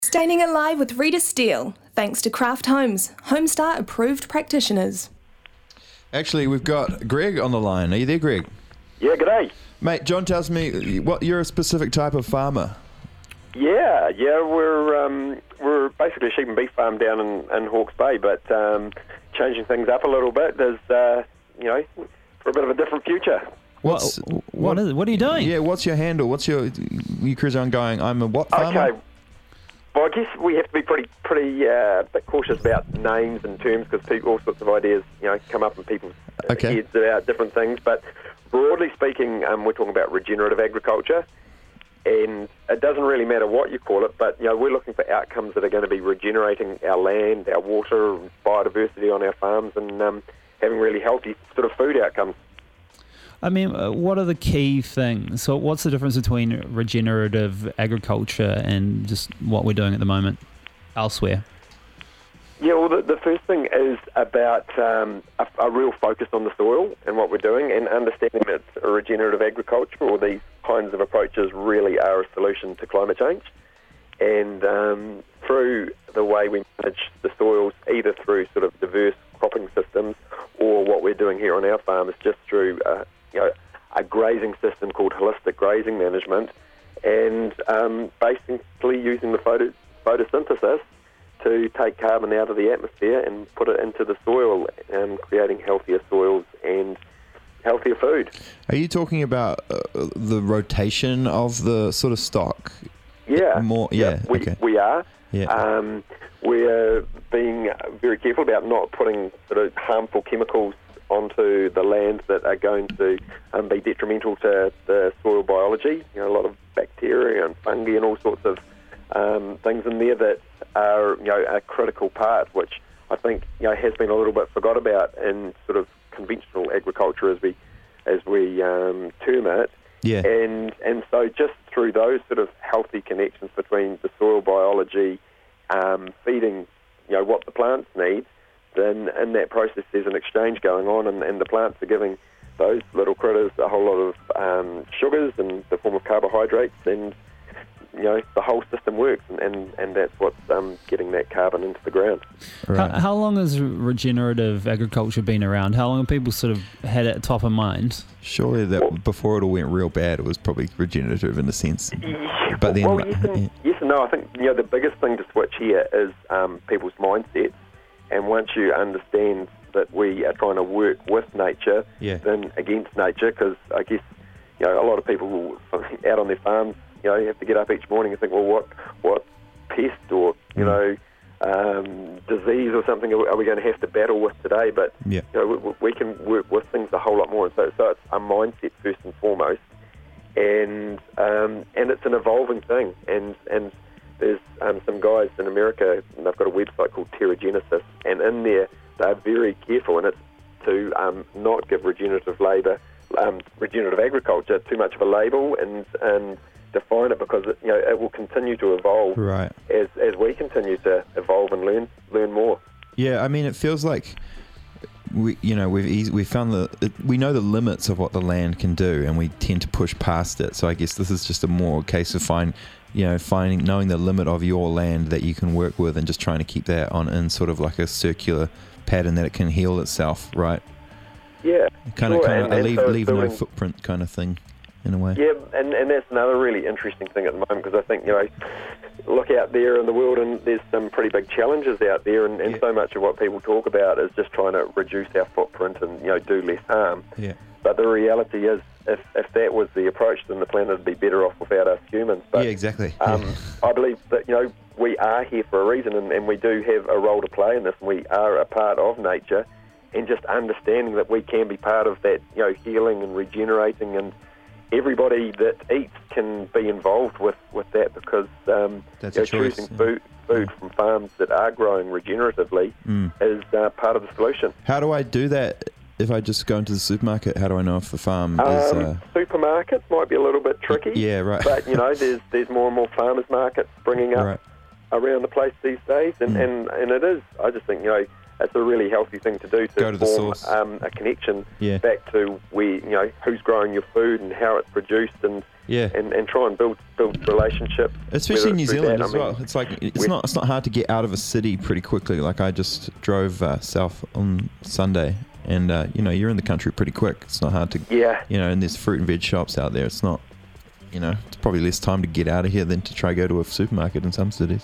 Staying alive with Rita Steele, thanks to Craft Homes, Homestar approved practitioners. Actually, we've got Greg on the line. Are you there, Greg? Yeah, g'day. Mate, John tells me you're a specific type of farmer. Yeah, we're basically a sheep and beef farm down in Hawke's Bay, but changing things up a little bit. There's, for a bit of a different future. What are you doing? Yeah, what's your handle? You cruise around going, I'm a what farmer? Okay. Well, I guess we have to be pretty bit cautious about names and terms because all sorts of ideas, come up in people's heads about different things. But broadly speaking, we're talking about regenerative agriculture, and it doesn't really matter what you call it. But we're looking for outcomes that are going to be regenerating our land, our water, biodiversity on our farms, and having really healthy sort of food outcomes. I mean, what are the key things? So what's the difference between regenerative agriculture and just what we're doing at the moment elsewhere? Yeah, well, the first thing is about a real focus on the soil and what we're doing, and understanding that regenerative agriculture or these kinds of approaches really are a solution to climate change. And through the way we manage the soils, either through sort of diverse cropping systems or what we're doing here on our farm is just through a grazing system called holistic grazing management, and basically using the photosynthesis to take carbon out of the atmosphere and put it into the soil, and creating healthier soils and healthier food. Are you talking about the rotation of the sort of stock? Yeah. We are. Yeah. We're being very careful about not putting sort of harmful chemicals onto the land that are going to be detrimental to the soil biology. A lot of bacteria and fungi and all sorts of things in there that are a critical part, which I think has been a little bit forgot about in sort of conventional agriculture as we term it. Yeah. And so just through those sort of healthy connections between the soil biology, feeding what the plants need, then in that process there's an exchange going on, and the plants are giving those little critters a whole lot of sugars in the form of carbohydrates, and the whole system works, and that's what's getting that carbon into the ground. Right. How long has regenerative agriculture been around? How long have people sort of had it top of mind? Surely before it all went real bad, it was probably regenerative in a sense. Yeah, but then, yes and no. I think the biggest thing to switch here is people's mindsets, and once you understand that we are trying to work with nature than against nature, because I guess a lot of people out on their farms have to get up each morning and think, well, what pest or disease or something are we going to have to battle with today? But we can work with things a whole lot more, and so it's a mindset first and foremost, and it's an evolving thing, and there's some guys in America, and they've got a website called Terragenesis, and in there they're very careful, and it's to not give regenerative agriculture too much of a label, and define it, because it will continue to evolve as we continue to evolve and learn more. Yeah, I mean, it feels like we found we know the limits of what the land can do, and we tend to push past it. So I guess this is just a more case of knowing the limit of your land that you can work with, and just trying to keep that in sort of like a circular pattern that it can heal itself, right? Yeah, kind of leave no footprint kind of thing, in a way. Yeah, and that's another really interesting thing at the moment, because I think, look out there in the world, and there's some pretty big challenges out there, and so much of what people talk about is just trying to reduce our footprint and, do less harm. Yeah. But the reality is, if that was the approach, then the planet would be better off without us humans. But, yeah, exactly. I believe that, we are here for a reason, and we do have a role to play in this, and we are a part of nature, and just understanding that we can be part of that, healing and regenerating, and everybody that eats can be involved with that, because choosing food from farms that are growing regeneratively is part of the solution. How do I do that? If I just go into the supermarket, how do I know if the farm is... Supermarkets might be a little bit tricky. Yeah, right. But, there's more and more farmers markets springing up around the place these days, and it is, I just think, it's a really healthy thing to do, to form a connection back to where, who's growing your food and how it's produced, and Yeah. and try and build relationships. Especially in New through Zealand that. as well. It's like it's not hard to get out of a city pretty quickly. Like I just drove south on Sunday, and you're in the country pretty quick. It's not hard to and there's fruit and veg shops out there. It's not it's probably less time to get out of here than to try go to a supermarket in some cities.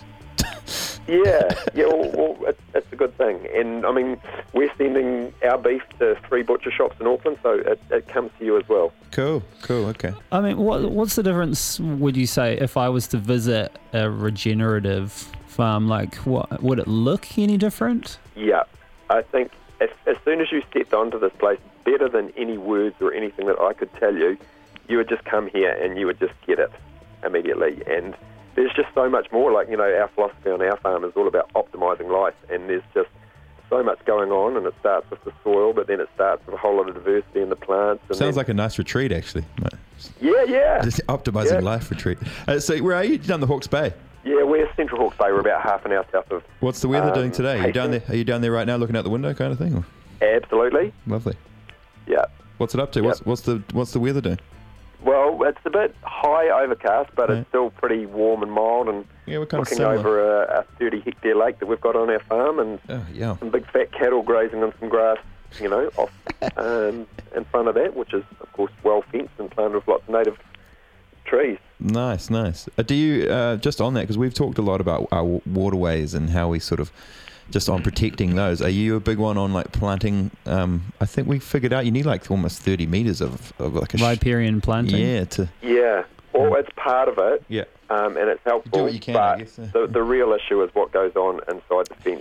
Well, it's a good thing. And I mean, we're sending our beef to 3 butcher shops in Auckland, so it comes to you as well. Cool, okay. I mean, what's the difference, would you say, if I was to visit a regenerative farm? Like, what would it look any different? Yeah, I think as soon as you stepped onto this place, better than any words or anything that I could tell you, you would just come here and you would just get it immediately. And there's just so much more. Like, our philosophy on our farm is all about optimising life, and there's just so much going on, and it starts with the soil, but then it starts with a whole lot of diversity in the plants. And sounds like a nice retreat, actually. Yeah. Just optimising life retreat. So where are you? Down the Hawke's Bay? Yeah, we're Central Hawke's Bay. We're about half an hour south of... What's the weather doing today? Are you down there right now looking out the window kind of thing? Or? Absolutely. Lovely. Yeah. What's it up to? Yep. What's the weather doing? Well, it's a bit high overcast, but it's still pretty warm and mild, and we're kind looking of over a 30-hectare lake that we've got on our farm, and some big fat cattle grazing on some grass, off in front of that, which is, of course, well fenced and planted with lots of native trees. Nice. Do you, just on that, because we've talked a lot about our waterways and how we sort of, just on protecting those, are you a big one on like planting? I think we figured out you need like almost 30 metres of like a... riparian planting? Yeah, well, it's part of it. Yeah. And it's helpful. Do what you can, but I guess. The real issue is what goes on inside the fence.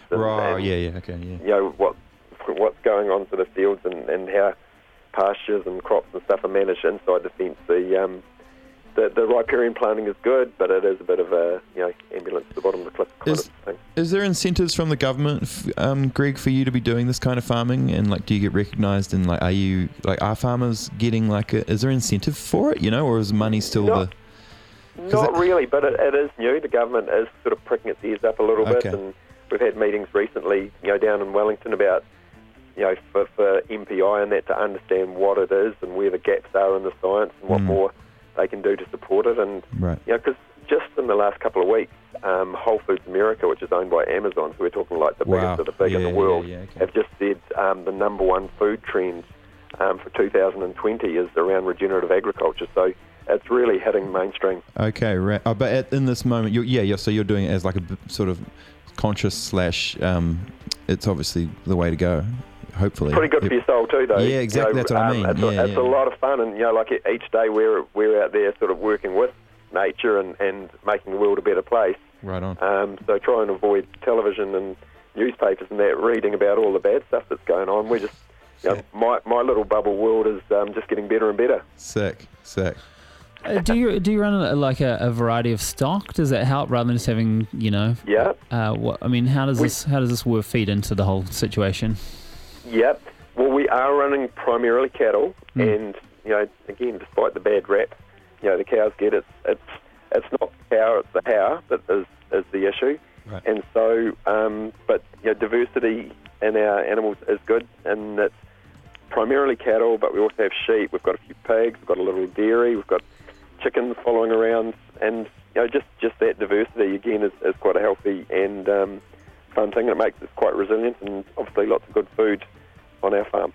And, what's going on to the fields and how pastures and crops and stuff are managed inside the fence. The riparian planting is good, but it is a bit of a ambulance to the bottom of the cliff kind of thing. Is there incentives from the government, Greg, for you to be doing this kind of farming? And like, do you get recognised? And like, are farmers getting like is there incentive for it? Or is money still Not really, but it is new. The government is sort of pricking its ears up a little bit, and we've had meetings recently, down in Wellington about, for MPI and that, to understand what it is and where the gaps are in the science and what more they can do to support it. And because just in the last couple of weeks, Whole Foods America, which is owned by Amazon, so we're talking like the biggest of the big in the world, have just said the number one food trend for 2020 is around regenerative agriculture. So it's really hitting mainstream. Okay, right. But in this moment, so you're doing it as like a sort of conscious / it's obviously the way to go. Hopefully, pretty good for your soul too, though. Yeah, exactly. That's what I mean. It's a lot of fun, and like each day we're out there sort of working with nature and making the world a better place. Right on. So try and avoid television and newspapers and that, reading about all the bad stuff that's going on. We just, my little bubble world is just getting better and better. Sick. Do you run like a variety of stock? Does that help rather than just having Yeah. How does this work feed into the whole situation? Yep. Well, we are running primarily cattle, and again, despite the bad rap, the cows get it's not the cow, it's the how that is the issue. Right. And so, but diversity in our animals is good, and it's primarily cattle, but we also have sheep. We've got a few pigs. We've got a little dairy. We've got chickens following around, and just that diversity again is quite a healthy and fun thing, and it makes us quite resilient, and obviously lots of good food on our farm.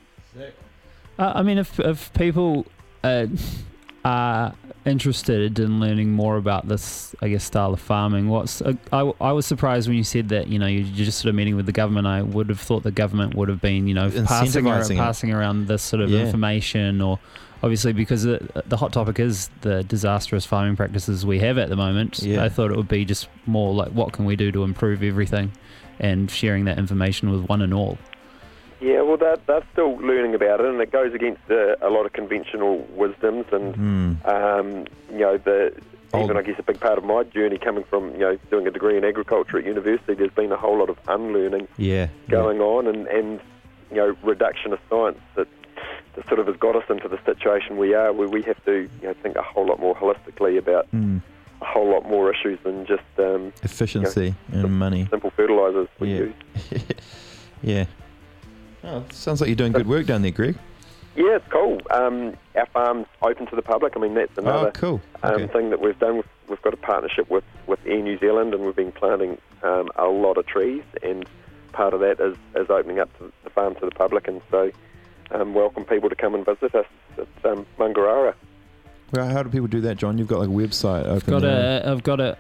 If people are interested in learning more about this, I guess, style of farming, I was surprised when you said that you're just sort of meeting with the government. I would have thought the government would have been passing around this sort of information, or obviously because the hot topic is the disastrous farming practices we have at the moment. I thought it would be just more like, what can we do to improve everything, and sharing that information with one and all. Yeah, well, they're still learning about it, and it goes against a lot of conventional wisdoms, and even I guess a big part of my journey coming from doing a degree in agriculture at university, there's been a whole lot of unlearning going on, and reduction of science that sort of has got us into the situation we are, where we have to think a whole lot more holistically about a whole lot more issues than just efficiency and money, simple fertilisers we use. Yeah. Oh, sounds like you're doing good work down there, Greg. Yeah, it's cool. Our farm's open to the public. I mean, that's another cool. Okay. thing that we've done. We've got a partnership with Air New Zealand, and we've been planting a lot of trees, and part of that is opening up the farm to the public, and so welcome people to come and visit us at Mangarara. Well, how do people do that, John? You've got like a website open. I've got a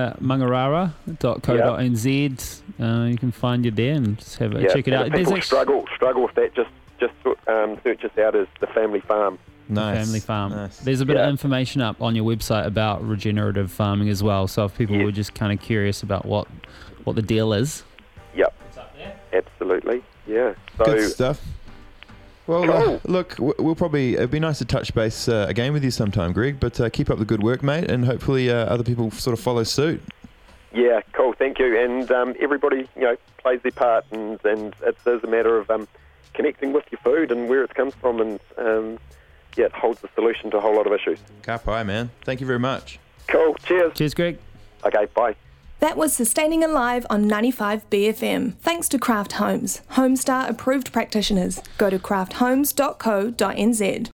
mangarara.co.nz. You can find you there and just have check it out. If people struggle with that, just search us out as the Family Farm. Nice. Family Farm. Nice. There's a bit of information up on your website about regenerative farming as well. So if people were just kind of curious about what the deal is. Yep. It's up there. Absolutely. Yeah. So Good stuff. Well, Cool. look, we'll probably, it'd be nice to touch base again with you sometime, Greg, but keep up the good work, mate, and hopefully other people sort of follow suit. yeah, cool. Thank you. And everybody, plays their part, and it is a matter of connecting with your food and where it comes from, and it holds the solution to a whole lot of issues. Ka pai, man. Thank you very much. Cool. Cheers. Cheers, Greg. Okay. Bye. That was Sustaining Alive on 95 BFM. Thanks to Craft Homes, Homestar approved practitioners. Go to crafthomes.co.nz.